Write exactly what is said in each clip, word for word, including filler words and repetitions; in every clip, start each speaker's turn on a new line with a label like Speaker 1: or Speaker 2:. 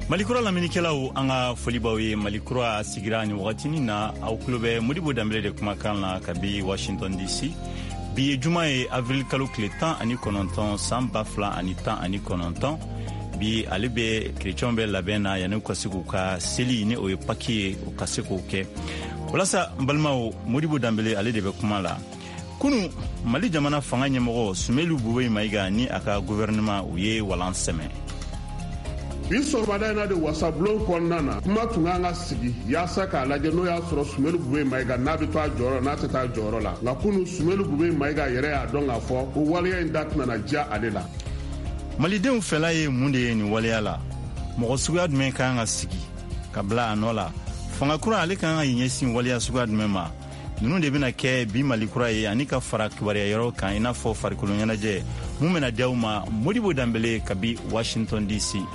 Speaker 1: Malikura laminikelaw anga folibawe Malikura sigira ni wakatini na au klube Modibo Dambele de kumakan la kabi Washington D C bi juma e avril kalo kile tan ani kononton san bafla ani tan ani kononton bi alebe chrétien be labena yana kwasiku ka seli ni o paki o kasiko ke walasa mbalmao Modibo Dambele ale de be kumala kunu Mali jamana fanga nyemoro Sumelu Buwe Maiga ni aka gouvernement uye walanseme
Speaker 2: Biso badana de wasablon konnana kuma tunganga sigi yasa ka laje no ya soro Sumelu Buwe Maiga na bi to ajoro na tata ajoro la nga kunu Sumelu Buwe Maiga yere ya donga fo o waliya indatna na ja alela
Speaker 1: Malidenw fela ye munde ni waliya la mogo suga dmen kanga sigi kabla anola fanga kura ale kanga yinyesin waliya suga dmen ma nunu de bina ke bi Malikura ye ani ka fara kibariya yoro kan ina fo farikolo nyanaje mumena dawma Modibo Dambele kabi Washington D C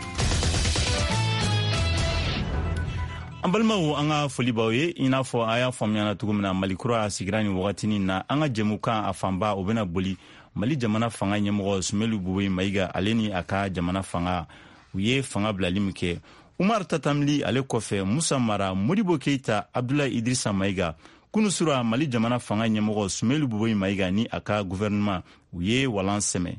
Speaker 1: Ambalmawo anga folibawe ina fo aya famyana tugumna Malikura sigirani wakatini na anga jemuka afamba obena boli Mali jamana fanga nyemoro Sumelu Buwe Maiga aleni aka jamana fanga uye fanga blalimke Umar Tatamli ale kofe Musa Mara Modibo Keita Abdoulaye Idrissa Maiga kunusura Mali jamana fanga nyemoro Sumelu Buwe Maiga ni aka gouvernement uye walanseme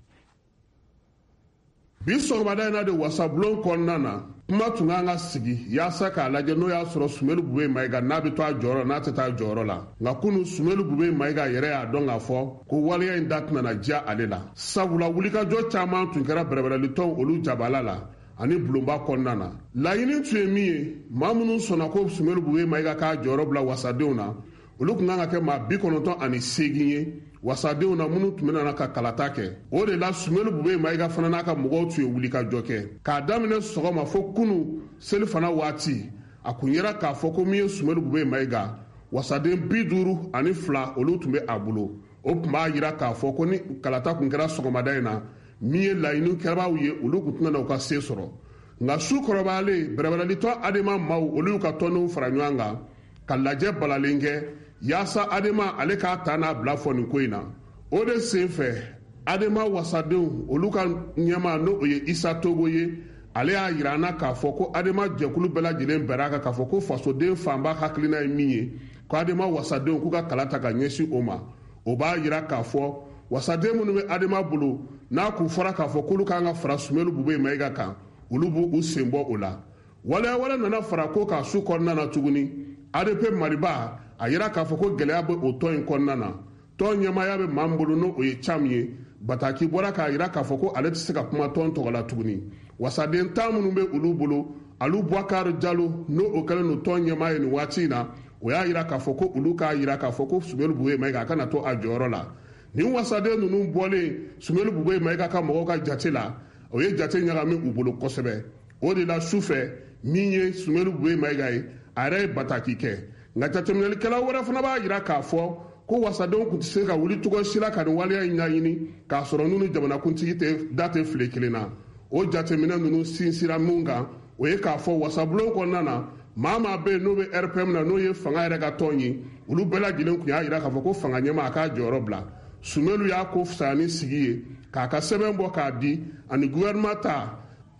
Speaker 2: Biso badana de wasablon konnana kuma tunganga sigi yasa ka laje no ya soro Sumelu Buwe Maiga na bi to ajoro na tata ajoro la nga kunu Sumelu Buwe Maiga yere ya donga fo ko waliya indatna na ja alela sabula wulika jo chama tunkara berebere liton olu jabala la ani blomba konnana la yini tuemi mamunu sona ko Sumelu Buwe Maiga ka ajoro bla wasadeuna olu kunanga ke ma bikonoton ani seginye wasadew na munu tumena na ka kalata ke o de la Sumelu Buwe Maiga fana na ka mogo tuye wuli ka joke ka damine sogoma fo kunu seli fana wati akunyera ka fo ko miye Sumelu Buwe Maiga wasaden biduru ani fla olu tumbe abulo o kuma yira ka fo ko ni kalata kun kera sogoma dayna miye lainu kerba uye olu kutuna na ka se soro nga su korobale berebali to adema maw olu ka tonu faranyanga kalaje balalenge yasa adema ale ka tana bla foni koina o de senfe adema wasadew oluka nyama no oye Isa Togoye ale a yirana ka foko adema jekulu bela jilen beraka ka foko faso de famba haklina emiye ko adema wasadew kuka kalata ka nyesi oma o ba yira ka fo wasadew no adema bulu na ku fora ka foko luka nga fara Sumelu Buwe Maiga kan ulubu usembo ola wala wala nana fara ko ka su konna na tuguni adepe mariba ayira ka foko geleya be oton konnana ton nyama ya be mambulu no oye chamye bataki bora ka ayira ka foko ale tsika kuma ton togola tuguni wasaden tamunu be ulubulu alu Boubacar Diallo no okale no ton nyama ni watina oya ayira ka foko uluka ayira ka foko Sumelu Buwe Maiga kana to ajoro la ni wasaden nunu bole Sumelu Buwe Maiga ka mogo ka jatela oye jate nyaga me ubulu kosebe o de la soufe minye Sumelu Buwe Maiga are bataki ke nga tatemnel kala wara fana ba yira ka fo ko wasadon ku tse ka wuli tugo sila ka waliya nyayini ka soro nunu jamana kunti te date flekelena o jatemina nunu sinsira munga o ye ka fo wasablo ko nana mama be no be R P M na no ye fanga yira ka tonyi ulu bela gilen ku ya yira ka fo ko fanga nyama ka jorobla Sumelu ya ko fsani sigiye ka ka sebembo ka di ani gouvernement ta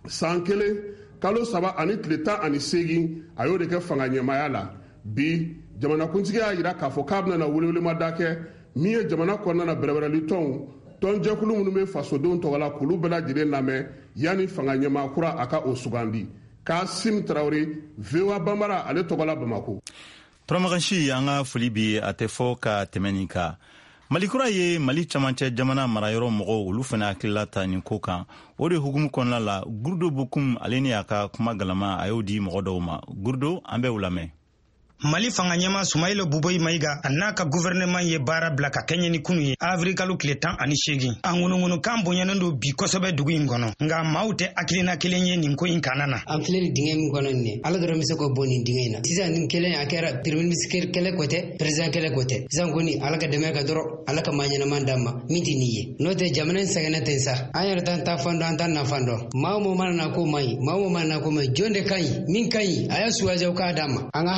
Speaker 2: sankele kalo saba ani tleta ani segi ayo de ke fanga nyama yala bi jamana kuntigi ya yira ka fo kabna na wulewule madake miye jamana konna na berebere liton ton jekulu munu me faso don to wala kulu bela jire lame yani fanga nyama kura aka osugandi Kasim Traoré Vewa Bambara ale to wala Bamako
Speaker 1: Tromaganshi anga folibi atefo ka temenika Malikura ye Mali chamanche jamana marayoro mogo ulu fana akilata ni koka ode hukumu konna la gurdo bukum aleni aka kuma galama ayodi mogo dawma gurdo ambe ulame
Speaker 3: Mali fanga nyama Sumelu Buwe Maiga anaka gouvernement ye bara bla ka Kenya ni kunu ye avrikalu kile tan ani shegi angunu ngunu kambo nyanando bi kosobe dugu ingono nga maute akilina kilenye ni nko inkanana
Speaker 4: amfleri dinge mi gono ne ala doro mi soko boni dinge na sisa nin kelen akera premier ministre kele kote president kele kote sisa ngoni ala ka deme ka doro ala ka manyana mandama miti niye note jamana sagana tensa ayar tan ta fando antan na fando mawo mana na ko mai mawo mana na ko mai jonde kai min kai aya suwaje ka dama anga hakil to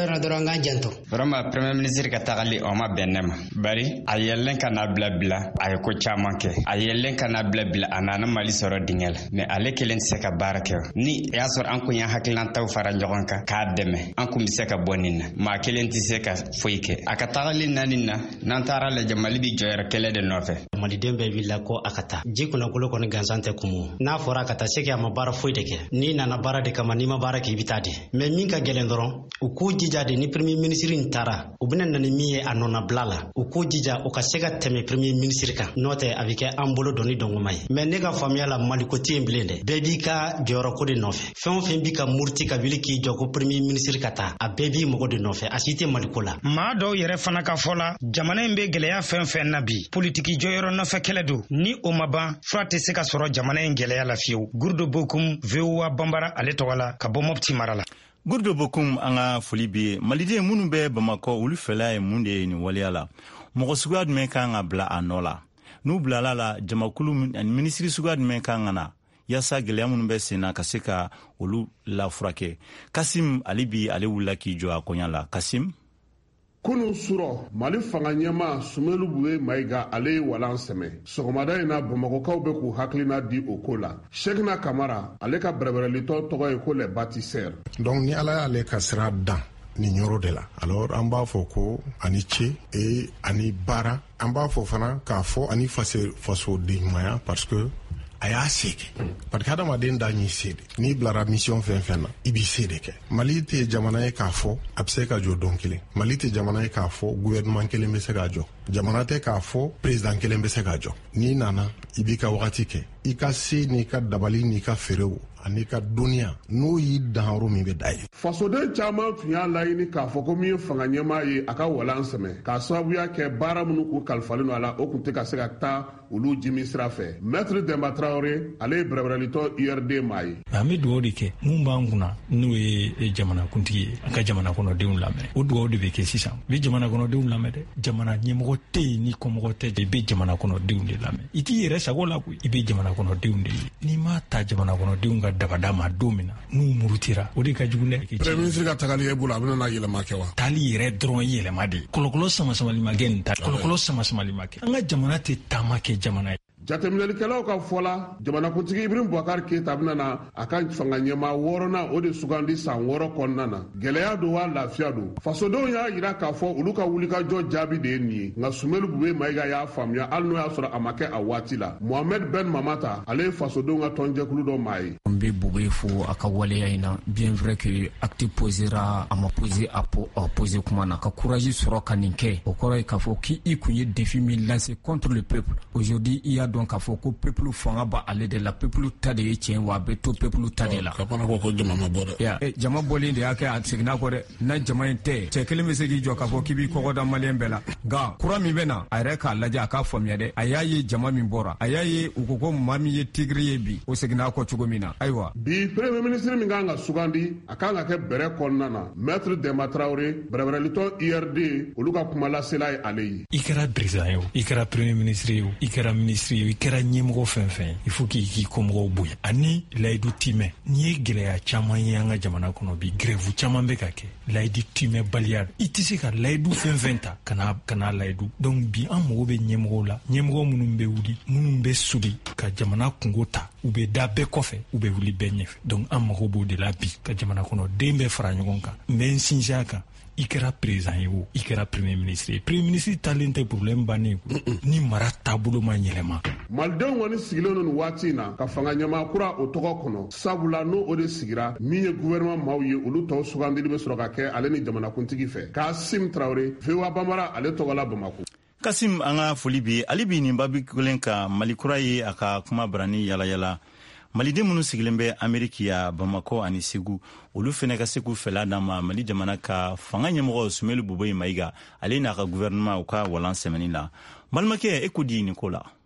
Speaker 4: na dɔrɔn an k'an janto.
Speaker 5: Vraiment premier ministre ka tagali o ma bɛn ne ma bari a yɛlɛn ka n'a bila bila a ye ko caman kɛ a yɛlɛn ka n'a bila bila a nana Mali sɔrɔ dingɛ la mais ale kelen tɛ se ka baara kɛ ni y'a sɔrɔ an kun y'a hakilinataw fara ɲɔgɔn kan k'a dɛmɛ an kun bɛ se ka bɔ nin na maa kelen tɛ se ka foyi kɛ a ka tagali naani na n'an taara lajɛ Mali bi jɔyɔrɔ kɛlɛ de nɔfɛ.
Speaker 6: Maliden bɛɛ wulila ko a ka taa ji kunnakolo kɔni gansan tɛ kumu n'a fɔra a ka taa se kɛ a ma baara foyi de kɛ n'i nana baara de kama n'i ma baara kɛ i bɛ taa de mais min ka gɛlɛn dɔrɔn u k'u jija de ni premier ministre in taara u bɛna na ni min ye a nɔnabila la u k'u jija u ka se ka tɛmɛ premier ministre kan n'o tɛ a bɛ kɛ an bolo dɔnni dɔngoma ye mais ne ka faamuya la Mali ko tɛ yen bilen dɛ bɛɛ b'i ka jɔyɔrɔ ko de nɔfɛ fɛn o fɛn b'i ka muruti ka wuli k'i jɔ ko premier ministre ka taa a bɛɛ b'i mɔgɔ de nɔfɛ a si tɛ Mali ko la.
Speaker 3: maa dɔw yɛrɛ fana ka fɔ la jamana in bɛ gɛlɛya fɛn fɛn na bi politiki jɔyɔrɔ nɔfɛ kɛlɛ don ni o ma ban fura tɛ se ka sɔrɔ jamana in gɛlɛya la fiyewu. Gurdo Bokum V O A Banbara ale tɔgɔ la ka bɔ Mopti mara la.
Speaker 1: Gurdo Bokum an ka foli bi maliden minnu bɛ Bamakɔ olu fɛla ye mun de ye nin waleya la mɔgɔ suguya jumɛn kan ka bila a nɔ la n'u bilala la jamakulu ani minisiri suguya jumɛn kan ka na yasa gɛlɛya minnu bɛ sen na ka se ka olu lafurakɛ. Kasim ale bi ale wulila k'i jɔ a kɔɲa la. Kasim
Speaker 2: kunun surɔ Mali fanga ɲɛma Sumelu Bube Mayiga ale ye walan sɛmɛ sɔgɔmada in na Bamakɔkaw bɛ k'u hakilina di o ko la. Shekina Kamara ale ka bɛrɛbɛrɛlitɔ tɔgɔ ye ko les bâtisseurs.
Speaker 7: Donc ni ala y'ale ka sira dan ni yɔrɔ de la alors an b'a fɔ ko ani ce et ani baara an b'a fɔ fana k'a fɔ ani fasodenɲumanya parce que a y'a se kɛ parce que hadamaden da y'i se de n'i bilara mission fɛn fɛn na i b'i se de kɛ. Mali tɛ jamana ye k'a fɔ a bɛ se ka jɔ don kelen Mali tɛ jamana ye k'a fɔ gouvernement kelen bɛ se k'a jɔ jamana tɛ k'a fɔ président kelen bɛ se k'a jɔ n'i nana i b'i ka wagati kɛ i ka se n'i ka dabali n'i ka feerew ani ka duniya n'o y'i dan yɔrɔ min bɛ da ye.
Speaker 2: Fasoden caman tun y'a laɲini k'a fɔ ko min ye fanga ɲɛmaa ye a ka walan sɛmɛ k'a sababuya kɛ baara minnu k'u kalifalen don a la o tun tɛ ka se ka taa olu jimi sira fɛ. Maître Demba Traoré ale ye bɛrɛbɛrɛlitɔ U R D maa ye.
Speaker 8: An bɛ dugawu de kɛ mun b'an kunna n'o ye jamanakuntigi ye an ka jamana kɔnɔdenw lamɛn o dugawu de bɛ kɛ sisan i bɛ jamana kɔnɔdenw lamɛn dɛ jamana ɲɛmɔgɔ tɛ yen ni kɔmɔgɔ tɛ i bɛ jamana kɔnɔdenw de lamɛn i t'i yɛrɛ sago la koyi i bɛ jamana kɔnɔdenw de ye n'i ma ta jamana kɔnɔdenw ka dabada ma don min na n'u murutira o de ka jugu dɛ.
Speaker 2: Premier ministre ka tagali e bolo a bɛna na yɛlɛma kɛ wa.
Speaker 8: Taali yɛrɛ dɔrɔn yɛlɛma de kɔlɔkɔlɔ sama-samali ma kɛ nin ta kɔlɔkɔlɔ sama-samali ma kɛ an ka jamana tɛ taama kɛ jamana ye.
Speaker 2: Jateminɛlikɛlaw ka fɔ la jamanakuntigi Ibrahim Boubacar Keita bɛna na a ka fanga ɲɛmaa wɔɔrɔnan o de sugandi san wɔɔrɔ kɔnɔna na gɛlɛya don wa lafiya don fasodenw y'a yira k'a fɔ olu ka wulikajɔ jaabi de ye nin ye nka Sumelu Bube Mayiga y'a faamuya hali n'o y'a sɔrɔ a ma kɛ a waati la. Mohamed Ben Mamata ale ye fasodenw ka tɔnjɛkulu dɔ maa ye.
Speaker 9: N bɛ Bube fo a ka waleya in na bien vrai que acte posera a ma poser a poser kuma na ka courage sɔrɔ ka nin kɛ o kɔrɔ ye k'a fɔ k'i kun ye défi min lancé contre le peuple aujourd'hui il y a donc k'a fɔ ko peuple fanga ba ale de la peuple ta de ye tiɲɛ wa a bɛ to peuple ta de la.
Speaker 2: Ka fana ko ko jama ma bɔ dɛ.
Speaker 9: Jama bɔlen de y'a kɛ a seginna kɔ dɛ na jama in tɛ cɛ kelen bɛ se k'i jɔ k'a fɔ k'i b'i kɔkɔda maliyɛn bɛɛ la nka kura min bɛ na a yɛrɛ k'a lajɛ a k'a faamuya dɛ a y'a ye jama min bɔra a y'a ye u ko ko maa min ye tigiri ye bi o seginna kɔ cogo min na ayiwa.
Speaker 2: Bi premier ministre min kan ka sugandi a kan ka kɛ bɛrɛ kɔnɔna na Maître Demba Traoré bɛrɛbɛrɛlitɔ U R D olu ka kuma lasela ye ale ye.
Speaker 8: I kɛra président ye o i kɛra premier ministre ye o i kɛra ministre ye o i kɛra ɲɛmɔgɔ fɛn fɛn il faut k'i k'i kɔmɔgɔw bonya ani layidu timɛ n'i ye gɛlɛya caman ye an ka jamana kɔnɔ bi grève caman bɛ ka kɛ layidu timɛ baliya i tɛ se ka layidu fɛn fɛn ta ka n'a ka n'a layidu donc bi an mago bɛ ɲɛmɔgɔw la ɲɛmɔgɔ minnu bɛ wuli minnu bɛ suli ka jamana kungo ta u bɛ da bɛɛ kɔfɛ u bɛ wuli bɛɛ ɲɛfɛ donc an mago b'o de la bi ka jamana kɔnɔ den bɛɛ fara ɲɔgɔn kan n bɛ n sinsin a kan i kɛra président ye o i kɛra premier ministre ye premier ministre talen tɛ problème bannen ni mara taabolo ma yɛlɛma.
Speaker 2: Malidenw kɔni sigilen don nin waati in na ka fanga ɲɛmaa kura o tɔgɔ kɔnɔ sabula n'o o de sigira min ye gouvernement maaw ye olu tɔw sugandili bɛ sɔrɔ ka kɛ ale ni jamanakuntigi fɛ. Kasim Traoré V O A Banbara ale tɔgɔ la Bamako.
Speaker 1: Kasim an ka foli bi ale bi nin babi kelen ka Mali kura ye a ka kuma barani yala yala maliden minnu sigilen bɛ Ameriki ya Bamako ani Segu olu fɛnɛ ka se k'u fɛla d'an ma Mali jamana ka fanga ɲɛmɔgɔ Sumelu Bube Mayiga ale n'a ka gouvernement u ka walan sɛmɛni la. Balimakɛ e ko di nin ko la?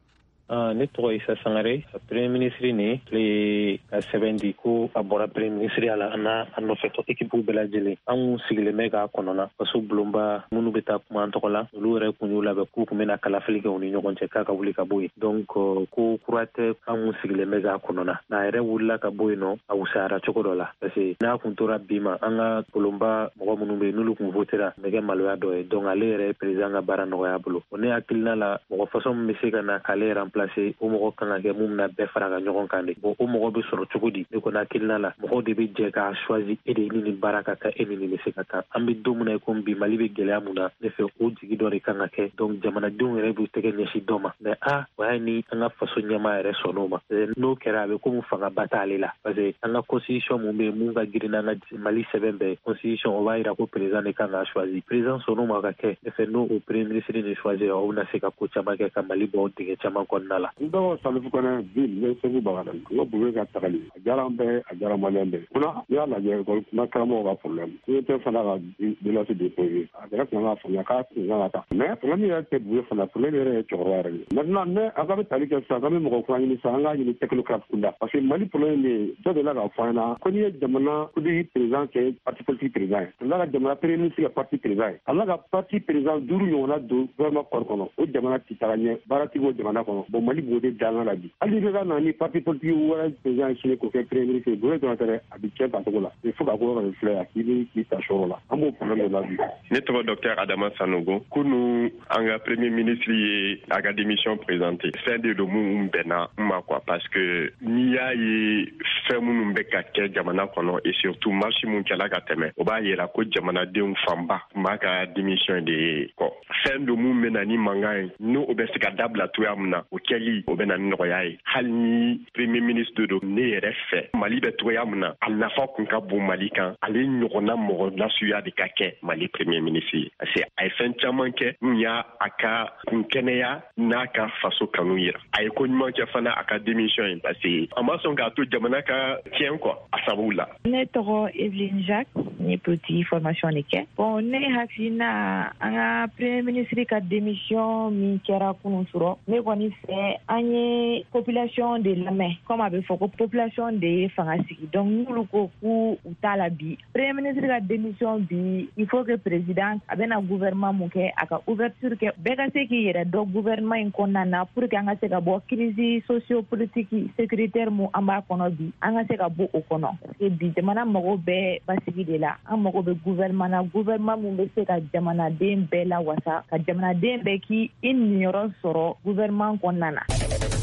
Speaker 10: ne tɔgɔ isa sangare premier ministre ni le ka sɛbɛndi ko a bɔra premier ministre ala ana a nɔfɛtɔ équipe bɛɛ lajɛlen anw sigilen bɛ k'a kɔnɔna faso bulonba minnu bɛ taa kuma an tɔgɔ la olu yɛrɛ kun y'u labɛn k'u kun bɛna kalafili kɛ u ni ɲɔgɔn cɛ k'a ka wuli ka bɔ yen donc ko kura tɛ anw sigilen bɛ k'a kɔnɔna n'a yɛrɛ wulila ka bɔ yen nɔ a wusayara cogo dɔ la parce que n'a kun tora bi ma an ka bulonba mɔgɔ minnu bɛ yen n'olu kun votera bɛ kɛ maloya dɔ ye donc ale yɛrɛ président ka baara nɔgɔya bolo o ne hakilina la mɔgɔ façon min bɛ se ka na k'ale remplacer o mɔgɔ kan ka kɛ mun bɛna bɛɛ fara ka ɲɔgɔn kan de bon o mɔgɔ bɛ sɔrɔ cogo di ne kɔni hakilina la mɔgɔw de bɛ jɛ k'a choisi e de ni nin baara ka kan e ni nin bɛ se ka kan an bɛ don min na komi bi Mali bɛ gɛlɛya mun na ne fɛ o jigi dɔ de kan ka kɛ donc jamanadenw yɛrɛ b'u tɛgɛ ɲɛsin dɔ ma mais ah o y'a ni an ka faso ɲɛmaa yɛrɛ sɔnn'o ma n'o kɛra a bɛ komi fanga ba t'ale la parce que an ka constitution mun bɛ yen mun ka girin n'an ka Mali sɛbɛn bɛɛ constitution o b'a jira ko président de kan k'a choisi président sɔnn'o ma ka kɛ ne fɛ n'o o premier ministre ni choisir o bɛna se ka ko caman kɛ ka Mali bɔ dingɛ caman kɔnɔna la.
Speaker 11: n dɔgɔ Salifu Kɔnɛ ville ne Segu Bagada n ka Bube ka tagali a diyara an bɛɛ a diyara maliyɛn bɛɛ munna n'i y'a lajɛ école kuma karamɔgɔw ka problème Suwete fana ka dénoncé déposé a yɛrɛ tun kan ka faamuya k'a tun kan ka taa mais problème yɛrɛ tɛ Bube fana problème yɛrɛ ye cɛkɔrɔba yɛrɛ ye maintenant ne a ka bɛ tali kɛ sisan k'an bɛ mɔgɔ kura ɲini sisan an k'a ɲini technocrate kunda parce que Mali problème ye dɔ de la k'a fɔ an ɲɛna ko n'i ye jamana kudi président kɛ parti politique président ye ala ka jamana premier ministre kɛ parti président ye ala ka parti président duuru ɲɔgɔnna don gouvernement kɔrɔ kɔnɔ o jamana ti taga ɲɛ baaratigi o jamana kɔnɔ bon Mali b'o de danga la bi hali bɛ ka na ni parti politique wɛrɛ président ye sini k'o kɛ premier ministre bolo dɔrɔn tɛ dɛ a bɛ cɛn ta cogo la il faut ka ko yɔrɔ de filɛ a k'i bɛ k'i ta sɔrɔ la an b'o problème de la bi.
Speaker 12: ne tɔgɔ docteur Adama Sanogo kunu an ka premier ministre ye a ka démission présenté fɛn de don mun bɛnna n ma quoi parce que n'i y'a ye fɛn minnu bɛ ka kɛ jamana kɔnɔ et surtout marche mun kɛla ka tɛmɛ o b'a yira ko jamanadenw fanba tun b'a ka démission de ye kɔ fɛn don mun bɛ na ni mankan ye n'o o bɛ se ka dabila cogoya min na o kɛli o bɛ na ni nɔgɔya ye hali ni premier ministre don ne yɛrɛ fɛ Mali bɛ cogoya min na a nafa kun ka bon Mali kan ale ɲɔgɔnna mɔgɔ nasuya de ka kɛ Mali premier ministre ye parce que a ye fɛn caman kɛ min y'a a ka kunkɛnɛya n'a ka faso kanu yira a ye ko ɲuman kɛ fana a ka démission ye parce que a ma sɔn k'a to jamana ka tiɲɛ kɔ a sababu la.
Speaker 13: ne tɔgɔ Evelyne Jacques ni politique formation de kɛ bon ne hakilina an ka premier ministre ka démission min kɛra kunun sɔrɔ ne kɔni fɛ an ye population de lamɛn comme a bɛ fɔ ko population de ye fanga sigi donc n'olu ko k'u u t'a la bi premier ministre ka démission bi il faut que président a bɛna gouvernement mun kɛ a ka ouverture kɛ bɛɛ ka se k'i yɛrɛ dɔn gouvernement in kɔnɔna na pour que an ka se ka bɔ crise socio-politique sécuritaire mun an b'a kɔnɔ bi an ka se ka bɔ o kɔnɔ parce que bi jamana mago bɛɛ basigi de la an mago bɛ gouvernement na gouvernement mun bɛ se ka jamanaden bɛɛ la wasa ka jamanaden bɛɛ k'i i niyɔrɔ sɔrɔ gouvernement kɔnɔna na.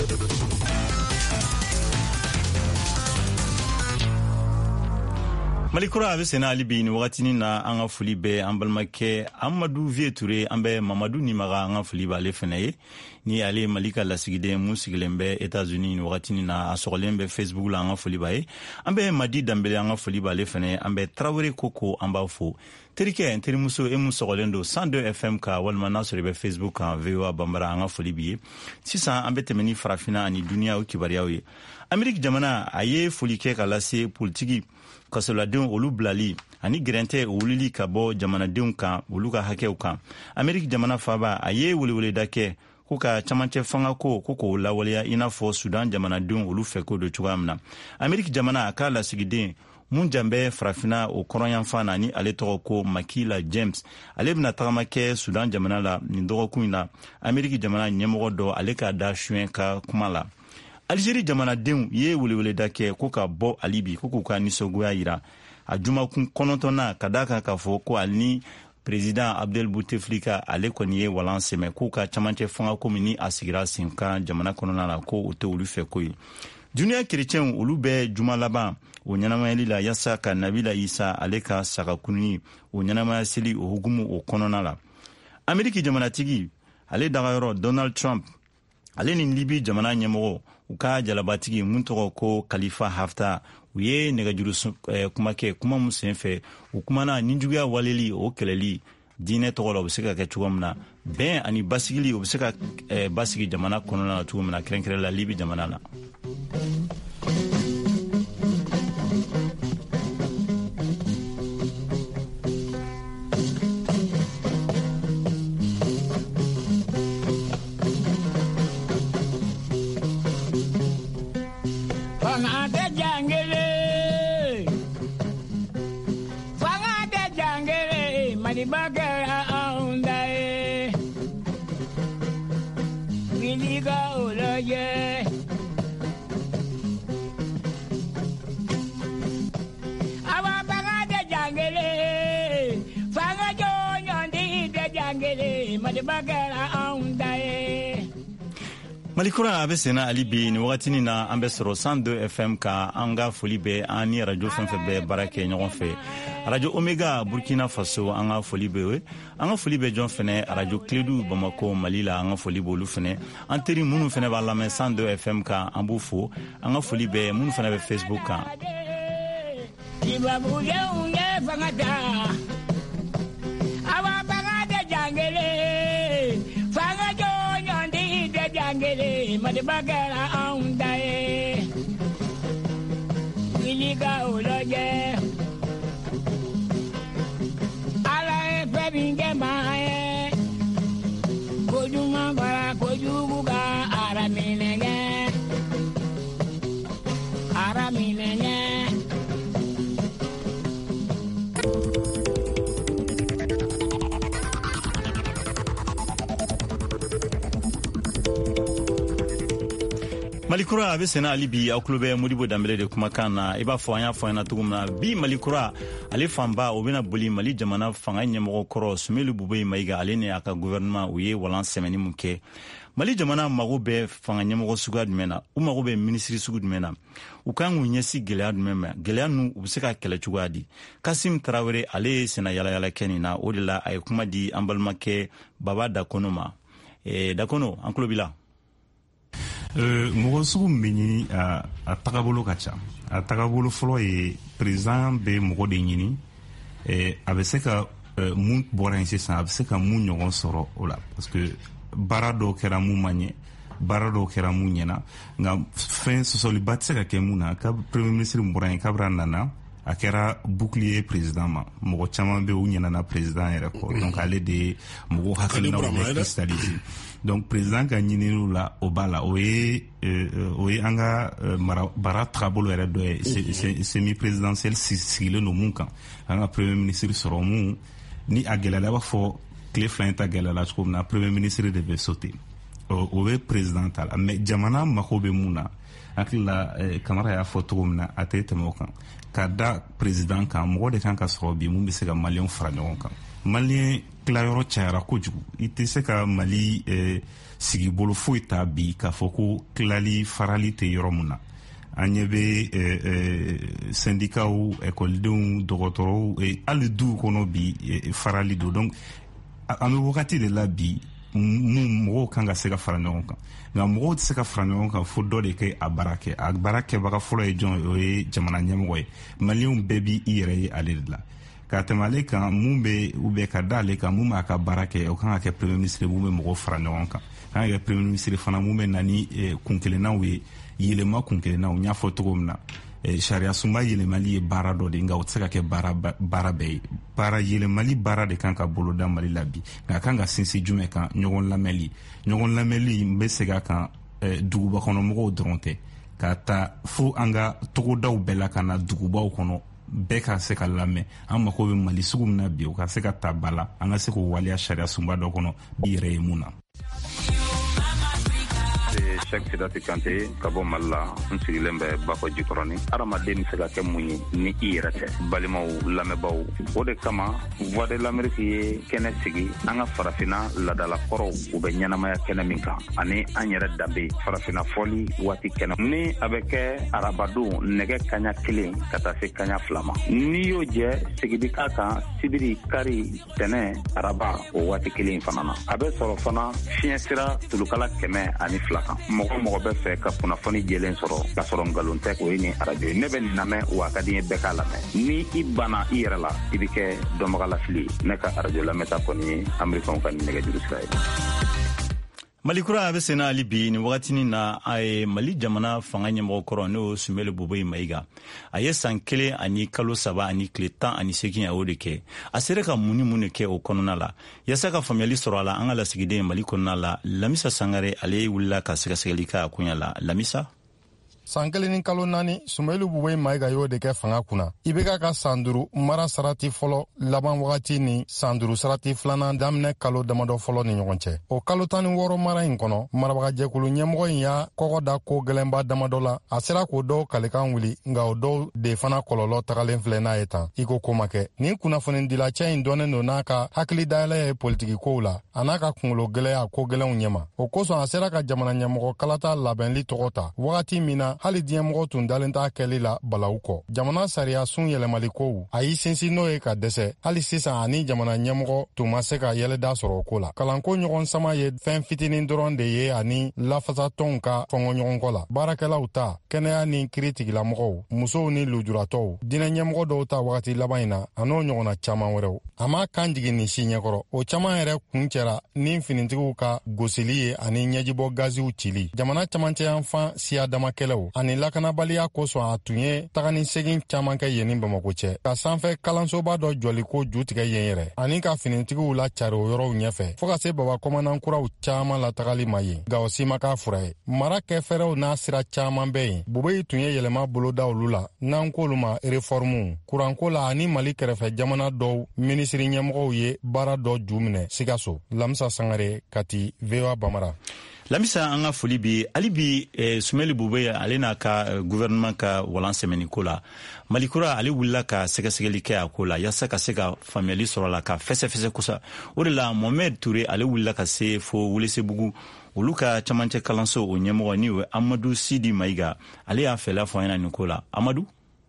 Speaker 1: Malikura a bɛ senna hali bi ni wagatinin na an ka foli bɛ an balimakɛ Amadu Vie Ture an bɛ Mamadu Nimaga an ka foli b'ale fana ye ni ale ye Mali ka lasigiden mun sigilen bɛ États-Unis ni wagatinin na a sɔgɔlen bɛ Facebook la an ka foli b'a ye an bɛ Madi Danbele an ka foli b'ale fana ye an bɛ Tarawele Koko an b'a fo terikɛ n terimuso e mun sɔgɔlen don cent deux F M ka walima n'a sɔrɔ i bɛ Facebook kan V O A Bambara an ka foli b'i ye sisan an bɛ tɛmɛ ni farafina ani duniya o kibaruyaw ye Amérique jamana a ye foli kɛ ka lase politiki kasoladenw olu bilali ani gɛrɛntɛ o wulili ka bɔ jamanadenw kan olu ka hakɛw kan Amérique jamana faba a ye weleweleda kɛ ko ka camancɛ fanga ko ko k'o lawaleya i n'a fɔ Sudan jamanadenw olu fɛ ko do cogoya min na Amérique jamana a ka lasigiden mun janbɛ farafina o kɔrɔnyanfan na ni ale tɔgɔ ko Makila James ale bɛna tagama kɛ Sudan jamana la nin dɔgɔkun in na Amérique jamana ɲɛmɔgɔ dɔ ale k'a da suɲɛ ka kuma la Algérie jamanadenw ye weleweleda kɛ ko ka bɔ alibi ko k'u ka nisɔngoya yira a jumakun kɔnɔntɔnna ka da kan k'a fɔ ko ali ni président Abdel Bouteflika ale kɔni ye walan sɛmɛ k'u ka camancɛ fanga ko min ni a sigira sen kan jamana kɔnɔna la ko o tɛ olu fɛ ko ye duniya kerecɛnw olu bɛ juma laban o ɲɛnamayali la yasa ka Nabila Isa ale ka sagakununi o ɲɛnamaya seli o hukumu o kɔnɔna la Amérique jamanatigi ale dagayɔrɔ Donald Trump ale ni Libi jamana ɲɛmɔgɔ u ka jalabatigi mun tɔgɔ ko Khalifa Haftar u ye nɛgɛjuru eh, kuma kɛ kuma mun sen fɛ u kumana ni juguya waleli o kɛlɛli diinɛ tɔgɔ la u bɛ se ka kɛ cogo min na bɛn ani basigili u bɛ se ka eh, basigi jamana kɔnɔna na cogo min na kɛrɛnkɛrɛn la Libi jamana la.
Speaker 14: de jangele fanga de jangele mani bagara aundae wiliga oloye awa baga de jangele fanga jonyondi de jangele mani bagara aundae
Speaker 1: Malikura abe sena ali bi ni wakati na an bɛ sɔrɔ cent deux F M ka an ka foli bɛ an ni radio fɛn fɛn bɛ baara kɛ ɲɔgɔn fɛ. Radio Omega Burkina Faso an ka foli bɛ we. An ka foli bɛ jɔn fɛnɛ radio Clédou Bamako Mali la an ka foli b'olu fɛnɛ. An teri minnu fɛnɛ b'a lamɛn cent deux F M kan an b'u fo. An ka foli bɛ minnu fɛnɛ bɛ Facebook kan.
Speaker 14: Jangele madibagara aundae wiliga oloje ala e pebinge mae kojuma bara kojuga araminenge araminenge
Speaker 1: Malikura abe sena ali bi aw tulo bɛ Modibo Dambele de kumakan na i b'a fɔ an y'a fɔ an ɲɛna cogo min na bi Malikura ale fanba o bɛna boli Mali jamana fanga ɲɛmɔgɔ kɔrɔ Sumelu Buboyi Mayiga ale ni a ka gouvernement u ye walan sɛmɛni mun kɛ Mali jamana mago bɛ fanga ɲɛmɔgɔ suguya jumɛn na u mago bɛ minisiri sugu jumɛn na u kan k'u ɲɛsi gɛlɛya jumɛn ma gɛlɛya nu u bɛ se ka kɛlɛ cogoya di Kasim Tarawele ale ye sena yalayala kɛ nin na o de la a ye kuma di an balimakɛ Baba Dakono ma eh, Dakono an tulo b'i la
Speaker 15: mɔgɔ sugu min bɛ ɲini a tagabolo ka ca a tagabolo fɔlɔ ye président bɛ mɔgɔ de ɲini a bɛ se ka mun bɔra yen sisan a bɛ se ka mun ɲɔgɔn sɔrɔ o la parce que baara dɔw kɛra mun ma ɲɛ baara dɔw kɛra mun ɲɛna nka fɛn sɔsɔliba tɛ se ka kɛ mun na ka premier ministre bɔra yen kabra nana a kɛra bouclier président ma mɔgɔ caman bɛ u ɲɛnana président yɛrɛ kɔ donc ale de ye mɔgɔw hakilinaw bɛ cristalliser donc président ka ɲininiw la o b'a la o ye o ye an ka baara tagabolo yɛrɛ dɔ ye semi présidentiel sigilen don mun kan an ka premier ministre sɔrɔ mun ni a gɛlɛyara i b'a fɔ tile fila in ta gɛlɛyara cogo min na premier ministre de bɛ sauter o bɛ président ta la mais jamana mago bɛ mun na hakili la Kamara y'a fɔ cogo min na a tɛ tɛmɛ o kan ka da président kan mɔgɔ de kan ka sɔrɔ bi mun bɛ se ka maliyɛnw fara ɲɔgɔn kan maliyɛn tilayɔrɔ cayara kojugu i tɛ se ka Mali sigi bolo foyi ta bi k'a fɔ ko tilali farali tɛ yɔrɔ mun na an ɲɛ bɛ syndicatw ekɔlidenw dɔgɔtɔrɔw hali duw kɔnɔ bi farali don donc an bɛ wagati de la bi mun mɔgɔw kan ka se ka fara ɲɔgɔn kan nka mɔgɔw tɛ se ka fara ɲɔgɔn kan fo dɔ de kɛ a baara kɛ a baara kɛbaga fɔlɔ ye jɔn o ye jamana ɲɛmɔgɔ ye maliyɛnw bɛɛ b'i i yɛrɛ ye ale de la ka tɛmɛ ale kan mun bɛ u bɛ ka da ale kan mun b'a ka baara kɛ o kan ka kɛ premier ministre mun bɛ mɔgɔw fara ɲɔgɔn kan kan ka kɛ premier ministre fana mun bɛ na ni kunkelennaw ye yɛlɛma kunkelennaw n y'a fɔ cogo min na sariya sunba yɛlɛmali ye baara dɔ de nka o tɛ se ka kɛ baara baara bɛɛ ye baara yɛlɛmali baara de kan ka boloda Mali la bi nka a kan ka sinsin jumɛn kan ɲɔgɔn lamɛnli ɲɔgɔn lamɛnli n bɛ segin a kan dugubakɔnɔmɔgɔw dɔrɔn tɛ ka taa fo an ka togodaw bɛɛ la ka na dugubaw kɔnɔ bɛɛ ka se ka lamɛn an mako bɛ Mali sugu min na bi o ka se ka ta ba la an ka se k'o waleya sariya sunba dɔ kɔnɔ bi yɛrɛ ye mun na.
Speaker 16: Cheikh Sidati Kante ka bɔ Mali la n sigilen bɛ Bafɔ Jikɔrɔni adamaden bɛ se ka kɛ mun ye ni i yɛrɛ tɛ balimaw lamɛnbaw o de kama Voix de l'Amérique ye kɛnɛ sigi an ka farafinna ladalakɔrɔw u bɛ ɲɛnamaya kɛnɛ min kan ani an yɛrɛ danbe farafinna fɔli waati kɛnɛ ni a bɛ kɛ arabadon nɛgɛ kaɲa kelen ka taa se kaɲa fila ma n'i y'o jɛ sigidi k'a kan sibiri kari tɛnɛ araba o waati kelen fana na a bɛ sɔrɔ fana fiɲɛ sira tulukala kɛmɛ ani fila kan mɔgɔ mɔgɔ bɛ fɛ ka kunnafoni jɛlen sɔrɔ ka sɔrɔ nkalon tɛ o ye ni arajo ne bɛ nin lamɛn wa ka di ye bɛɛ k'a lamɛn ni i banna i yɛrɛ la i bɛ kɛ dɔnbaga lafili ne ka arajo lamɛnta kɔni ye amerikanw ka nɛgɛjuru sira ye.
Speaker 1: Malikura abe sena ali bi ni wagatini na a ye Mali jamana fanga ɲɛmɔgɔ kɔrɔ n'o Sumelu Buboyi Mayiga a ye san kelen ani kalo saba ani tile tan ani segin a o de kɛ a sera ka mun ni mun de kɛ o kɔnɔna la yasa ka faamuyali sɔrɔ a la an ka lasigiden Mali kɔnɔna la Lamisa Sangare ale wulila ka sɛgɛsɛgɛli kɛ a kunya la Lamisa.
Speaker 17: san kelen ni kalo naani Sumailu Bube Mayiga y'o de kɛ fanga kunna. I bɛ ka ka san duuru mara sarati fɔlɔ laban wagati ni san duuru sarati filanan daminɛ kalo damadɔ fɔlɔ ni ɲɔgɔn cɛ. O kalo tan ni wɔɔrɔ mara in kɔnɔ marabagajɛkulu ɲɛmɔgɔ in y'a kɔgɔ da ko gɛlɛnba damadɔ la. A sera k'o dɔw kalikan wuli nka o dɔw de fana kɔlɔlɔ tagalen filɛ n'a ye tan. I ko ko ma kɛ. Nin kunnafoni dilacɛ in dɔnnen don n'a ka hakili dayɛlɛ ye politiki kow la a n'a ka kunkolo gɛlɛya ko gɛlɛnw ɲɛma. O kosɔn a sera ka jamana ɲɛmɔgɔ kalata labɛnli tɔgɔ ta wagati min na hali diɲɛmɔgɔ tun dalen t'a kɛli la balawu kɔ. Jamana sariya sun yɛlɛmali kow a y'i sinsin n'o ye ka dɛsɛ. Hali sisan ani jamana ɲɛmɔgɔ tun ma se ka yɛlɛda sɔrɔ o ko la. Kalanko ɲɔgɔn sama ye fɛn fitinin dɔrɔn de ye ani lafasatɔnw ka fɔngɔ ɲɔgɔn kɔ la. Baarakɛlaw ta, kɛnɛya ni kiri tigilamɔgɔw, musow ni lujuratɔw, diinɛ ɲɛmɔgɔ dɔw ta wagati laban in na a n'o ɲɔgɔnna caman wɛrɛw. A ma kan jigin nin si ɲɛkɔrɔ. O caman yɛrɛ kun cɛra ni finitigiw ka gosili ye ani ɲɛjibɔ gaziw cili. Jamana camancɛ yan fan siya damakɛlɛw ani lakanabaliya kosɔn a tun ye tagani segin caman kɛ yen ni Bamako cɛ. Ka sanfɛ kalansoba dɔ jɔli ko ju tigɛ yen yɛrɛ ani ka finitigiw la cari o yɔrɔw ɲɛfɛ fɔɔ ka se baba kɔmanan kuraw caman latagali ma yen. Nka o si ma k'a fura ye. Mara kɛ fɛrɛw n'a sira caman bɛ yen. Bube tun ye yɛlɛma boloda olu la n'an k'olu ma réforme. Kuranko la ani Mali kɛrɛfɛ jamana dɔw minisiri ɲɛmɔgɔw ye baara dɔ ju minɛ Sikaso. Lamisa Sangare, Kati, V O A Bamara.
Speaker 1: Lamisa an ka foli bi hali bi eh, Sumailu Bube ale n'a ka eh, gouvernement ka walan sɛmɛni ko la Malikura ale wulila ka sɛgɛsɛgɛli kɛ a ko la yasa ka se ka faamuyali sɔrɔ la ka fɛsɛfɛsɛ kosa o de la Mohamed Toure ale wulila ka se fo Welesebugu olu ka camancɛ kalanso o ɲɛmɔgɔ ni o Amadou Sidi Mayiga ale y'a fɛla fɔ an ɲɛna nin ko la. Amadou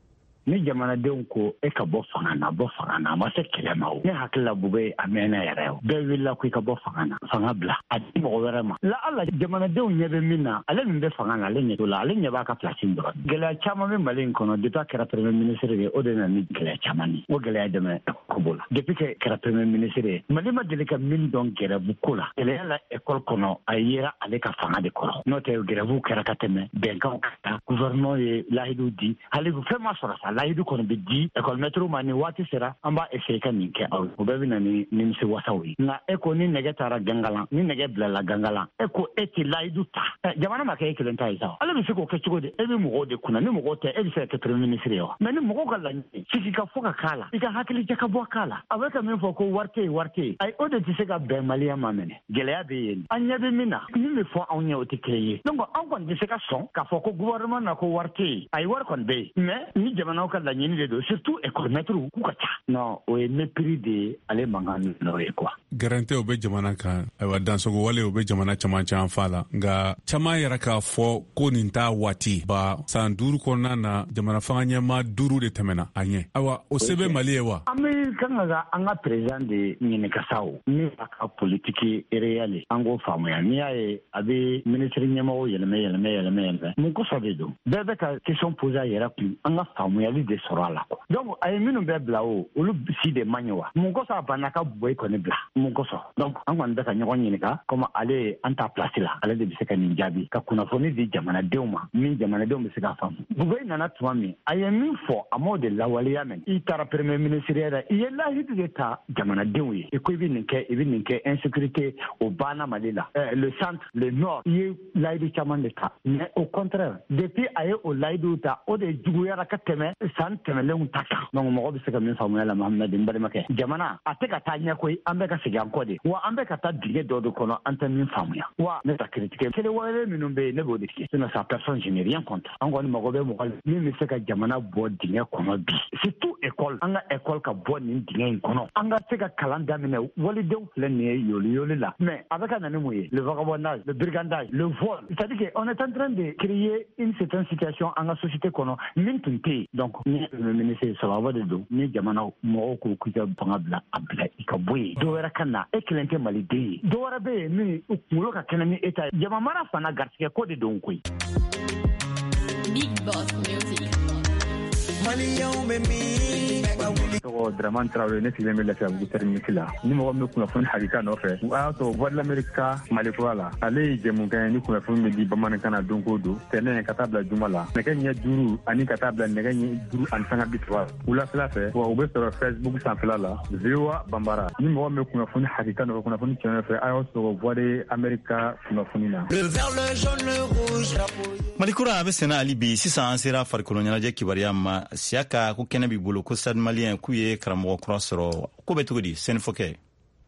Speaker 18: ni jamanadenw ko e ka bɔ fanga na bɔ fanga na a ma se kɛlɛ ma o ne hakili la Bube a mɛnna yɛrɛ o bɛɛ wulila ko i ka bɔ fanga na fanga bila a di mɔgɔ wɛrɛ ma la ala jamanadenw ɲɛ bɛ min na ale min bɛ fanga na ale ɲɛ t'o la ale ɲɛ b'a ka place dɔrɔn gɛlɛya caman bɛ Mali in kɔnɔ depuis a kɛra premier ministre ye o de nana ni gɛlɛya caman ye o gɛlɛya dɛmɛ kobo la depuis que kɛra premier ministre ye Mali ma deli ka min dɔn gɛrɛbu ko la gɛlɛya la école kɔnɔ a yera ale ka fanga de kɔrɔ n'o tɛ gɛrɛbu kɛra ka tɛmɛ bɛnkanw ka taa gouvernement ye lahidu di hali fɛn ma sɔrɔ sa lahidu kɔni bɛ di école maître ma ni waati sera an b'a essayer ka nin kɛ aw o bɛɛ bɛ na ni nimisi wasaw ye nka e ko ni nɛgɛ taara gangalan ni nɛgɛ bilala gangalan e ko e tɛ layidu ta jamana ma kɛ e kelen ta ye sa ale bɛ se k'o kɛ cogo di e bɛ mɔgɔw de kunna ni mɔgɔw tɛ e bɛ se ka kɛ premier ministre ye wa mɛ ni mɔgɔw ka laɲini sigi ka fɔ ka k'a la i ka hakili jɛ ka bɔ k'a la a bɛ ka min fɔ ko wari tɛ yen wari tɛ yen ayi o de tɛ se ka bɛn maliyɛn ma minɛ gɛlɛya bɛ yen an ɲɛ bɛ min na min bɛ fɔ anw ɲɛ o tɛ kelen ye donc an kɔni tɛ se ka sɔn k'a fɔ ko gouvernement na ko wari tɛ yen ayi wari kɔni bɛ yen mɛ ni jamanaw ka laɲini de don surtout école maître k'u ka ca non o ye mépris de ale mankan n'o ye quoi
Speaker 19: garantie o bɛ jamana kan ayiwa dansogo wale o bɛ jamana caman caman fa la nka caman yɛrɛ k'a fɔ ko nin t'a waati ba san duuru kɔnɔna na jamana fanga ɲɛma duuru de tɛmɛna a ɲɛ ayiwa o se bɛ Mali ye wa
Speaker 18: an bɛ kan ka an ka président de ɲininka sa o ni a ka politiki réel an k'o faamuya n'i y'a ye a bɛ ministre ɲɛmɔgɔ yɛlɛmɛ yɛlɛmɛ yɛlɛmɛ yɛlɛmɛ mun kosɔn de don bɛɛ bɛ ka question poser a yɛrɛ kun an ka faamuyali de sɔrɔ a la quoi donc a ye minnu bɛɛ bila o olu si de man ɲɛ wa mun kosɔn a banna ka bɔ i kɔni bila mun kosɔn donc an kɔni bɛ ka ɲɔgɔn ɲininka comme ale an ta place la ale de bɛ se ka nin jaabi ka kunnafoni di jamanadenw ma min jamanadenw bɛ se k'a faamu Bube nana tuma min a ye min fɔ a m'o de lawaleya mɛn i taara premier ministre yɛrɛ i ye lahidu de ta jamanadenw ye i ko i bɛ nin kɛ i bɛ nin kɛ insécurité o banna Mali la le centre le nord i ye lahidu caman de ta mais au contraire depuis a ye o lahidu ta o de juguyara ka tɛmɛ san tɛmɛlenw ta kan donc mɔgɔ bɛ se ka min faamuya la Mahamadu n balimakɛ jamana a tɛ ka taa ɲɛ koyi an bɛ ka segin an kɔ de wa an bɛ ka taa dingɛ dɔ de kɔnɔ an tɛ min faamuya wa ne ta critiquer kelen wɛrɛ minnu bɛ yen ne b'o de f'i ye sinon sa personne je n'ai rien contre an kɔni mago bɛ mɔgɔ min bɛ se ka jamana bɔ dingɛ kɔnɔ bi surtout école an ka école ka bɔ nin dingɛ in kɔnɔ an ka se ka kalan daminɛ walidenw filɛ nin ye yoli yoli la mais a bɛ ka na ni mun ye le vagabondage le brigandage le vol c'est-à-dire que on est en train de créer une certaine situation an ka société kɔnɔ min tun tɛ yen donc ni le ministre sababa de don ni jamana mɔgɔw ko k'i ka fanga bila a bila i ka bɔ yen dɔ wɛrɛ ka na e kelen tɛ maliden ye dɔ wɛrɛ bɛ yen min kunkolo ka kɛnɛ ni e ta ye jama mara fana garisɛgɛ ko de don koyi.
Speaker 20: Big Boss Music. maliyaw bɛ min
Speaker 21: tɔgɔ Dramane Traoré ne sigilen bɛ Lafiyabugu terminus la ni mɔgɔ min bɛ kunnafoni hakika nɔfɛ o y'a sɔrɔ Voix de l'Amérique Mali kura la ale ye jɛmukan ye ni kunnafoni bɛ di bamanankan na don o don tɛnɛ ka taa bila juma la nɛgɛ ɲɛ duuru ani ka taa bila nɛgɛ ɲɛ duuru ani sanga bi saba wulafɛla fɛ wa u bɛ sɔrɔ Facebook sanfɛla la V O A Bambara ni mɔgɔ min bɛ kunnafoni hakika nɔfɛ kunnafoni tiɲɛ nɔfɛ a y'aw sɔrɔ Voix de l'Amérique kunnafoni na.
Speaker 1: Malikura a bɛ sɛnɛ hali bi sisan an sera farikolo ɲɛnajɛ kibaruya ma siya ka ko kɛnɛ b'i bolo ko Stade Malien k'u ye karamɔgɔ kura sɔrɔ ko bɛ cogo di sɛni fɔ kɛ.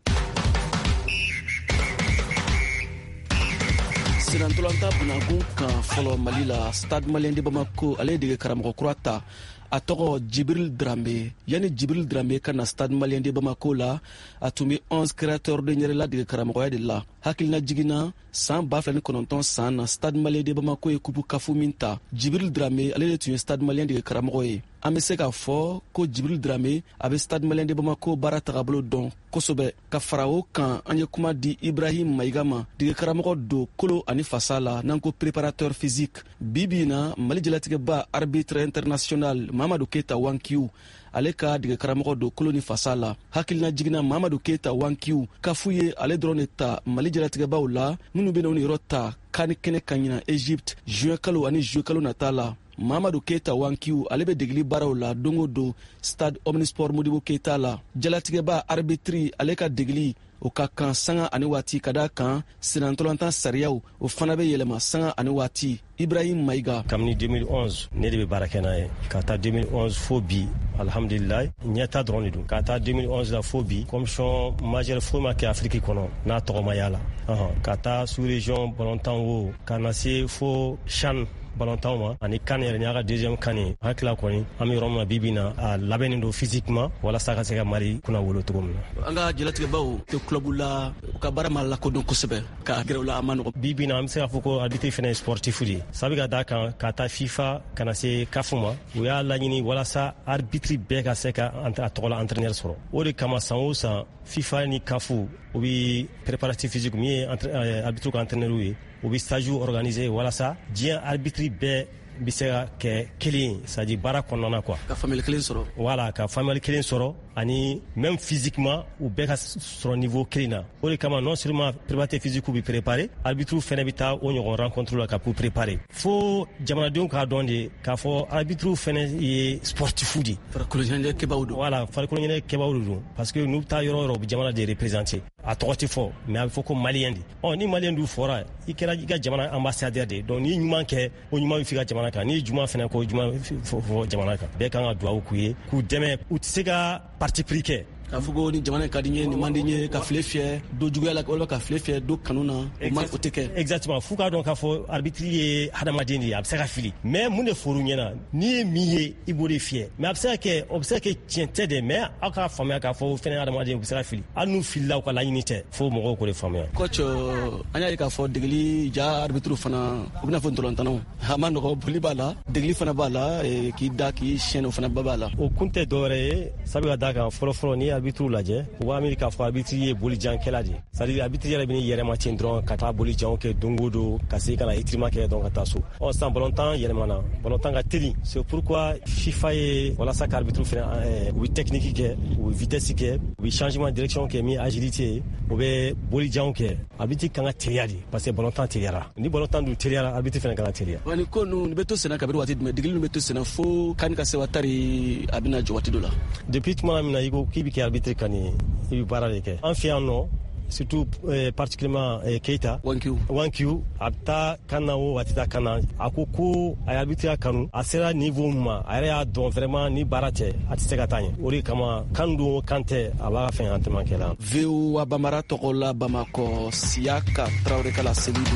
Speaker 22: Sirantolanta bunakun kan fɔlɔ Mali la Stade Malien de Bamako ale de karamɔgɔ kura ta a tɔgɔ Djibril Dramé yani Djibril Dramé ka na Stade Malien de Bamako la a tun bɛ onze créateurs de ɲɛrɛ ladege karamɔgɔya de la hakilina jiginna san ba fila ni kɔnɔntɔn san na Stade Malien de Bamako ye kupu kafu min ta Djibril Dramé ale de tun ye Stade Malien dege karamɔgɔ ye an bɛ se k'a fɔ ko Djibril Dramé a bɛ Stade Malien de Bamako baara tagabolo dɔn kosɛbɛ ka fara o kan an ye kuma di Ibrahim Maïga ma dege karamɔgɔ don kolo ani fasa la n'an ko préparateur physique bi bi na Mali jalatigɛba arbitre international Mamadou Keita Wankiu ale ka dege karamɔgɔ don kolo ni fasa la hakilina jiginna Mamadou Keita Wankiu ka fu ye ale dɔrɔn de ta Mali jalatigɛbaw la minnu bɛ na ni yɔrɔ ta kani kɛnɛ ka ɲina Egypte juin kalo ani juillet kalo nata la Mamadou Keita Wankiu ale bɛ degeli baaraw la don o don Stade Omnisport Modibo Keita la jalatigɛba arbitre ale ka degeli o ka kan sanga ani waati ka da kan sinantɔlantan sariyaw o fana bɛ yɛlɛma sanga ani waati Ibrahim Maïga
Speaker 23: kabini deux mille onze ne de bɛ baara kɛ n'a ye ka taa deux mille onze fo bi alhamdulilayi ɲɛta dɔrɔn de don ka taa deux mille onze la fo bi commission majeure foyi ma kɛ Afiriki kɔnɔ n'a tɔgɔ ma y'a la ka taa sous région ballontan wo ka na se fo CHAN ballontan ma ani kan yɛrɛ ni a ka deuxième kan ye hakila kɔni an bɛ yɔrɔ min na bi bi na a labɛnnen don physiquement walasa ka se ka Mali kunna wolo cogo min na.
Speaker 22: An ka jalatigɛbaw tɛ club la u ka baara ma lakodɔn kosɛbɛ ka gɛrɛ u la a ma nɔgɔ.
Speaker 23: Bi bi na an bɛ se k'a fɔ ko arbitre fana ye sportif de ye sabu ka d'a kan ka taa FIFA ka na se CAF ma u y'a laɲini walasa arbitre bɛɛ ka se ka a tɔgɔ la entraîneur sɔrɔ o de kama san o san FIFA ni CAF u bɛ préparatif physique min ye arbitre ka entraîneur ye u bɛ stage organisé walasa diɲɛ arbitre bɛɛ bɛ se ka kɛ kelen ye c'est à dire baara kɔnɔna na quoi
Speaker 22: ka famille kelen sɔrɔ
Speaker 23: voilà ka famille kelen sɔrɔ ani même physiquement u bɛɛ ka sɔrɔ niveau kelen na o de kama non seulement préparateur physique bɛ préparer arbitre fɛnɛ bɛ taa o ɲɔgɔn rencontre la ka pour préparer fo jamanadenw k'a dɔn de k'a fɔ arbitre fɛnɛ ye sportif de
Speaker 22: farikolo ɲɛnajɛ kɛbaaw don
Speaker 23: voilà farikolo ɲɛnajɛ kɛbaaw de don parce que n'u bɛ taa yɔrɔ o yɔrɔ u bɛ jamana de représenter a tɔgɔ tɛ fɔ mais a bɛ fɔ ko maliyɛn de ɔ ni maliyɛn dun fɔra i kɛra i ka jamana ambassadeur de donc n'i ye ɲuman kɛ o ɲuman bɛ f'i ka jamana kan n'i ye juman fɛnɛ ko juman fɔ jamana kan bɛɛ kan ka dugawu k'u ye k'u dɛmɛ u tɛ se ka parti pris kɛ
Speaker 22: k'a fɔ ko ni jamana ka di n ye nin man di n ye ka file fiyɛ do juguya la walima ka file fiyɛ do kanu na o ma o tɛ kɛ
Speaker 23: exactement f'u k'a dɔn k'a fɔ arbitre ye hadamaden de ye a bɛ se ka fili mais mun de fɔr'u ɲɛna n'i ye min ye i b'o de fiyɛ mais a bɛ se ka kɛ o bɛ se ka kɛ tiɲɛ tɛ de mais aw k'a faamuya k'a fɔ fɛnɛ hadamaden u bɛ se ka fili hali n'u filila u ka laɲini tɛ fo mɔgɔw k'o de faamuya.
Speaker 22: coach an y'a ye k'a fɔ degeli ja arbitre fana u bɛna fɔ ntɔlɔntanaw a ma nɔgɔ boli b'a la degeli fana b'a la k'i da k'i siyɛn o fana ba b'a la.
Speaker 23: o kun tɛ dɔwɛrɛ ye sabu ka d'a kan fɔlɔfɔlɔ n'i ye arbitre lajɛ u b'a miiri k'a fɔ arbitre ye bolijankɛla de ye c'est à dire arbitre yɛrɛ bɛ n'i yɛrɛma ten dɔrɔn ka taa bolijanw kɛ don o don ka se ka na étirement kɛ dɔn ka taa so ɔ sisan ballontan yɛlɛmana ballontan ka teli c'est pourquoi FIFA ye walasa ka arbitre fɛnɛ u bɛ technique kɛ u bɛ vitesse kɛ u bɛ changement direction kɛ min agilité ye u bɛ bolijanw kɛ arbitre kan ka teliya de parce que ballontan teliyara ni ballontan dun teliyara arbitre fɛnɛ kan ka teliya.
Speaker 22: wa ni ko ninnu nin bɛ to senna kabini waati jumɛn degeli ninnu bɛ to senna fo kan ka se watari a bɛna jɔ waati dɔ la.
Speaker 23: depuis tuma min na i ko k'i bɛ kɛ arbitre kɔni i bɛ baara de kɛ an fɛ yan nɔ surtout eh, particulièrement eh, Keita
Speaker 22: Wankiu
Speaker 23: Wankiu a bɛ taa kan na o waati ta kan na a ko ko a ye arbitre kanu a sera niveau min ma a yɛrɛ y'a dɔn vraiment ni baara tɛ a tɛ se ka taa ɲɛ o de kama kan don o kan tɛ a b'a ka fɛn entraînement kɛ la.
Speaker 22: V O A Bambara tɔgɔ la Bamakɔ Siyaka Traoré Kala Selidu.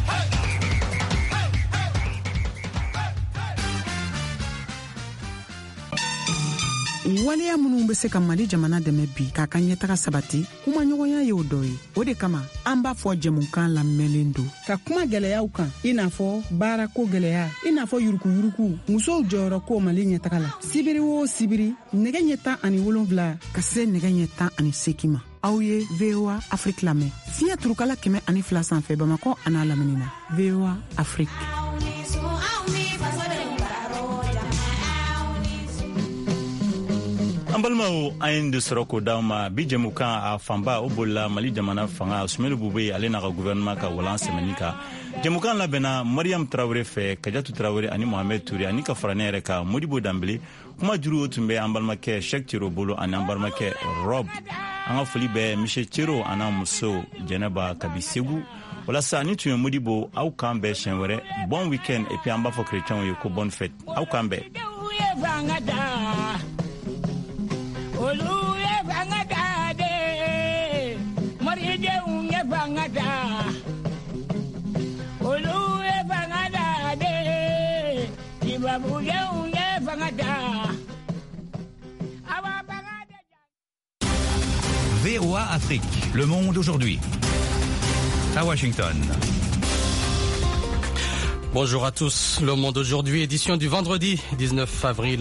Speaker 24: waleya minnu bɛ se ka Mali jamana dɛmɛ bi k'a ka ɲɛtaga sabati kumaɲɔgɔnya ye o dɔ ye o de kama an b'a fɔ jɛmukan lamɛnlen don ka kuma gɛlɛyaw kan i n'a fɔ baarako gɛlɛya i n'a fɔ yurukuyuruku musow jɔyɔrɔ ko Mali ɲɛtaga la sibiri o sibiri nɛgɛ ɲɛ tan ani wolonwula ka se nɛgɛ ɲɛ tan ani seegin ma aw ye V O A Afrique lamɛn fiɲɛ turukala kɛmɛ ani fila sanfɛ Bamakɔ a n'a lamini na V O A Afrique.
Speaker 1: an balimaw an ye de sɔrɔ k'o d'aw ma bi jɛmukan a fanba o bolila mali jamana fanga sumelu bube ale n'a ka gouvernement ka walan sɛmɛni kan. jɛmukan labɛnna mariam tarawele fɛ kajatu tarawele ani mohamed ture ani ka fara ne yɛrɛ ka modibo danbele. kuma juru o tun bɛ an balimakɛ shek ciro bolo ani an balimakɛ rob. an ka foli bɛ mise ciro an'a muso jɛnɛba kabi segu. walasa ni tun ye modibo aw kan bɛɛ siɲɛ wɛrɛ bon weekend et puis an b'a fɔ chrétienw ye ko bonne fête aw kan bɛɛ.
Speaker 14: Olu ye fanga de moridenw ye fanga da olu ye fanga de ibabudenw ye fanga da.
Speaker 3: V O A Afrique, le monde aujourd'hui. À Washington.
Speaker 4: Bonjour à tous, le monde aujourd'hui, édition du vendredi dix-neuf avril.